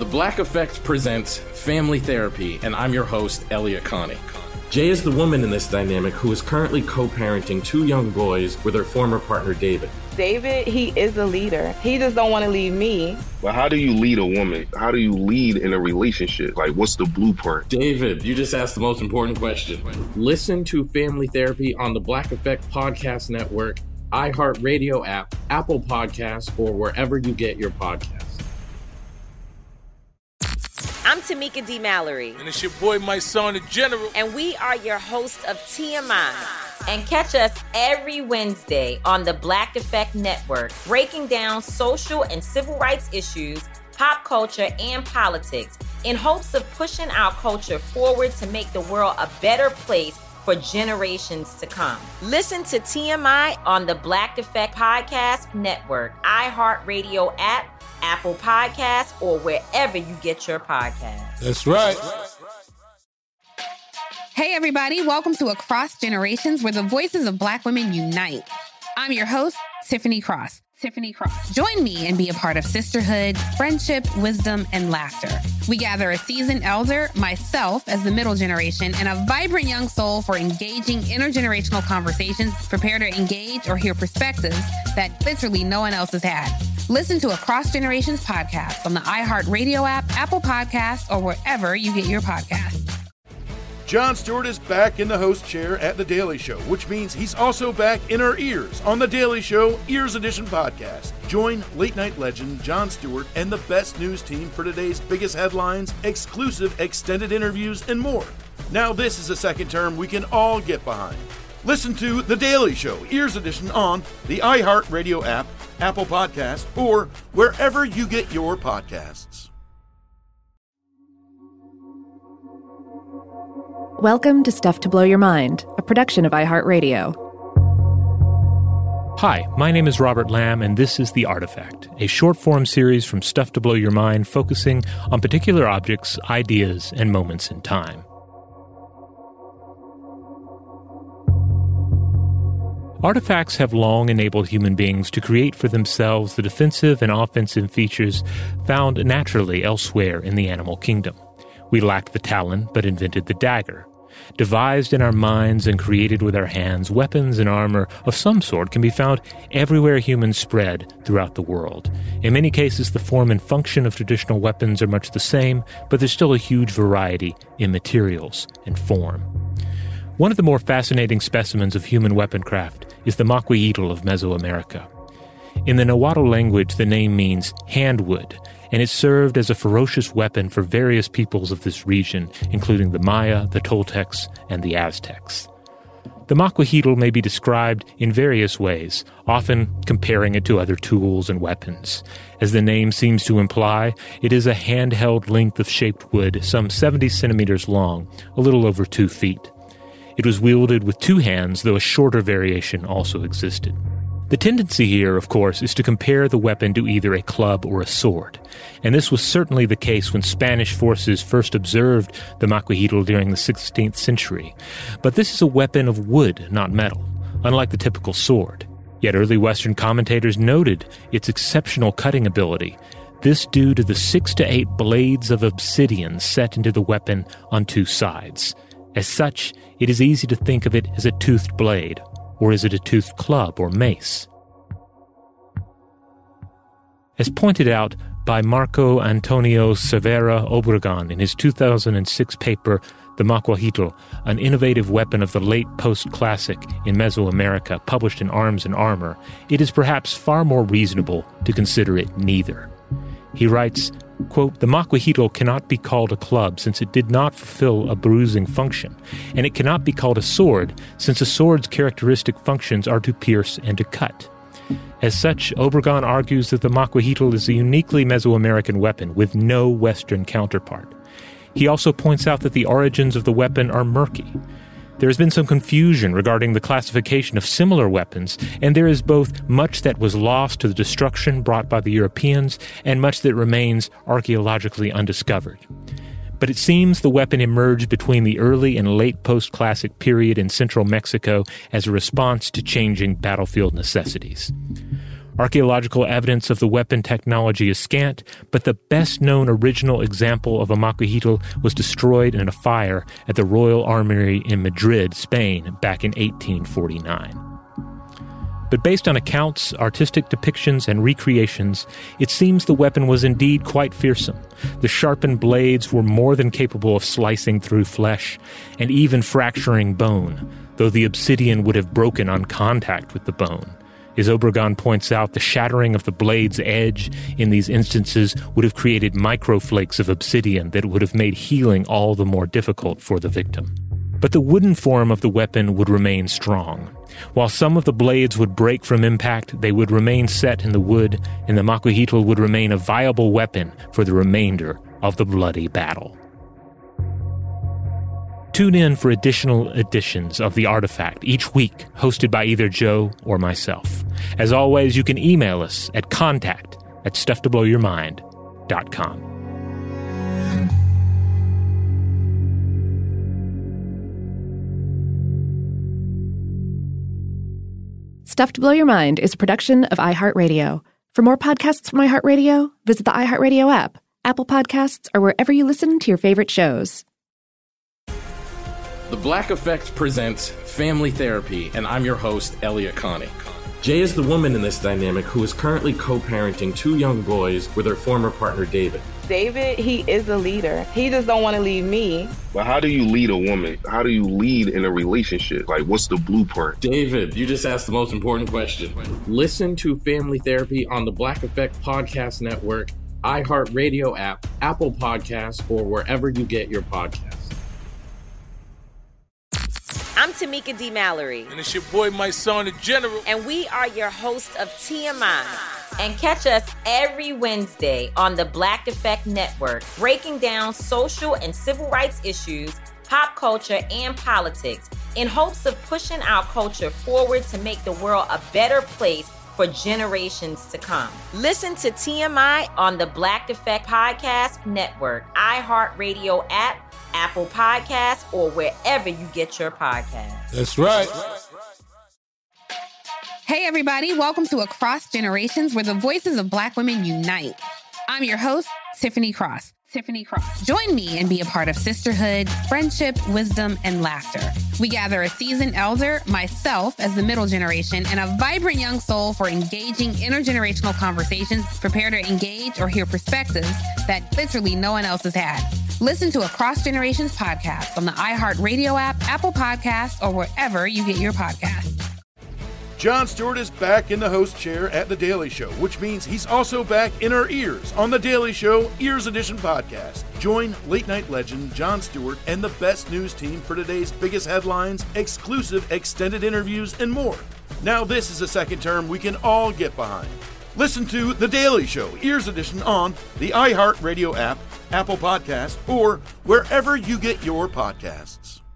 The Black Effect presents Family Therapy, and I'm your host, Elliot Connie. Jay is the woman in this dynamic who is currently co-parenting 2 young boys with her former partner, David. David, he is a leader. He just don't want to leave me. But how do you lead a woman? How do you lead in a relationship? Like, what's the blueprint? David, you just asked the most important question. Listen to Family Therapy on the Black Effect Podcast Network, iHeartRadio app, Apple Podcasts, or wherever you get your podcasts. I'm Tamika D. Mallory. And it's your boy, my son, the General. And we are your hosts of TMI. And catch us every Wednesday on the Black Effect Network, breaking down social and civil rights issues, pop culture, and politics in hopes of pushing our culture forward to make the world a better place for generations to come. Listen to TMI on the Black Effect Podcast Network, iHeartRadio app, Apple Podcasts, or wherever you get your podcasts. That's right. Hey, everybody. Welcome to Across Generations, where the voices of Black women unite. I'm your host, Tiffany Cross. Join me and be a part of sisterhood, friendship, wisdom, and laughter. We gather a seasoned elder, myself as the middle generation, and a vibrant young soul for engaging intergenerational conversations. Prepare to engage or hear perspectives that literally no one else has had. Listen to Across Generations podcast on the iHeartRadio app, Apple Podcasts, or wherever you get your podcasts. Jon Stewart is back in the host chair at The Daily Show, which means he's also back in our ears on The Daily Show Ears Edition podcast. Join late-night legend Jon Stewart and the best news team for today's biggest headlines, exclusive extended interviews, and more. Now this is a second term we can all get behind. Listen to The Daily Show Ears Edition on the iHeartRadio app, Apple Podcasts, or wherever you get your podcasts. Welcome to Stuff to Blow Your Mind, a production of iHeartRadio. Hi, my name is Robert Lamb, and this is The Artifact, a short-form series from Stuff to Blow Your Mind focusing on particular objects, ideas, and moments in time. Artifacts have long enabled human beings to create for themselves the defensive and offensive features found naturally elsewhere in the animal kingdom. We lacked the talon, but invented the dagger. Devised in our minds and created with our hands, weapons and armor of some sort can be found everywhere humans spread throughout the world. In many cases, the form and function of traditional weapons are much the same, but there's still a huge variety in materials and form. One of the more fascinating specimens of human weaponcraft is the Macuahital of Mesoamerica. In the Nahuatl language, the name means handwood, and it served as a ferocious weapon for various peoples of this region, including the Maya, the Toltecs, and the Aztecs. The Macuahital may be described in various ways, often comparing it to other tools and weapons. As the name seems to imply, it is a handheld length of shaped wood, some 70 centimeters long, a little over 2 feet. It was wielded with 2 hands, though a shorter variation also existed. The tendency here, of course, is to compare the weapon to either a club or a sword, and this was certainly the case when Spanish forces first observed the Macuahital during the 16th century. But this is a weapon of wood, not metal, unlike the typical sword. Yet early Western commentators noted its exceptional cutting ability, this due to the 6 to 8 blades of obsidian set into the weapon on 2 sides. As such, it is easy to think of it as a toothed blade. Or is it a toothed club or mace? As pointed out by Marco Antonio Cervera Obregon in his 2006 paper, The Macuahital, an innovative weapon of the late post-classic in Mesoamerica, published in Arms and Armor, it is perhaps far more reasonable to consider it neither. He writes, quote, "The Macuahital cannot be called a club since it did not fulfill a bruising function, and it cannot be called a sword since a sword's characteristic functions are to pierce and to cut. As such, Obregon argues that the Macuahital is a uniquely Mesoamerican weapon with no Western counterpart. He also points out that the origins of the weapon are murky. There has been some confusion regarding the classification of similar weapons, and there is both much that was lost to the destruction brought by the Europeans and much that remains archaeologically undiscovered. But it seems the weapon emerged between the early and late post-classic period in central Mexico as a response to changing battlefield necessities. Archaeological evidence of the weapon technology is scant, but the best-known original example of a macuhitl was destroyed in a fire at the Royal Armoury in Madrid, Spain, back in 1849. But based on accounts, artistic depictions, and recreations, it seems the weapon was indeed quite fearsome. The sharpened blades were more than capable of slicing through flesh and even fracturing bone, though the obsidian would have broken on contact with the bone. As Obregon points out, the shattering of the blade's edge in these instances would have created microflakes of obsidian that would have made healing all the more difficult for the victim. But the wooden form of the weapon would remain strong. While some of the blades would break from impact, they would remain set in the wood, and the macuhitl would remain a viable weapon for the remainder of the bloody battle. Tune in for additional editions of The Artifact each week, hosted by either Joe or myself. As always, you can email us at contact@stufftoblowyourmind.com. Stuff to Blow Your Mind is a production of iHeartRadio. For more podcasts from iHeartRadio, visit the iHeartRadio app, Apple Podcasts, or wherever you listen to your favorite shows. The Black Effect presents Family Therapy, and I'm your host, Elliot Connie. Jay is the woman in this dynamic who is currently co-parenting 2 young boys with her former partner, David. David, he is a leader. He just don't want to leave me. But how do you lead a woman? How do you lead in a relationship? Like, what's the blueprint? David, you just asked the most important question. Listen to Family Therapy on the Black Effect Podcast Network, iHeartRadio app, Apple Podcasts, or wherever you get your podcasts. I'm Tamika D. Mallory. And it's your boy, my son, the General. And we are your hosts of TMI. And catch us every Wednesday on the Black Effect Network, breaking down social and civil rights issues, pop culture, and politics in hopes of pushing our culture forward to make the world a better place for generations to come. Listen to TMI on the Black Effect Podcast Network, iHeartRadio app, Apple Podcasts, or wherever you get your podcasts. That's right. Hey, everybody. Welcome to Across Generations, where the voices of Black women unite. I'm your host, Tiffany Cross. Join me and be a part of sisterhood, friendship, wisdom, and laughter. We gather a seasoned elder, myself as the middle generation, and a vibrant young soul for engaging intergenerational conversations. Prepare to engage or hear perspectives that literally no one else has had. Listen to Across Generations podcast on the iHeartRadio app, Apple Podcasts, or wherever you get your podcasts. Jon Stewart is back in the host chair at The Daily Show, which means he's also back in our ears on The Daily Show Ears Edition podcast. Join late-night legend Jon Stewart and the best news team for today's biggest headlines, exclusive extended interviews, and more. Now this is a second term we can all get behind. Listen to The Daily Show Ears Edition on the iHeartRadio app, Apple Podcasts, or wherever you get your podcasts.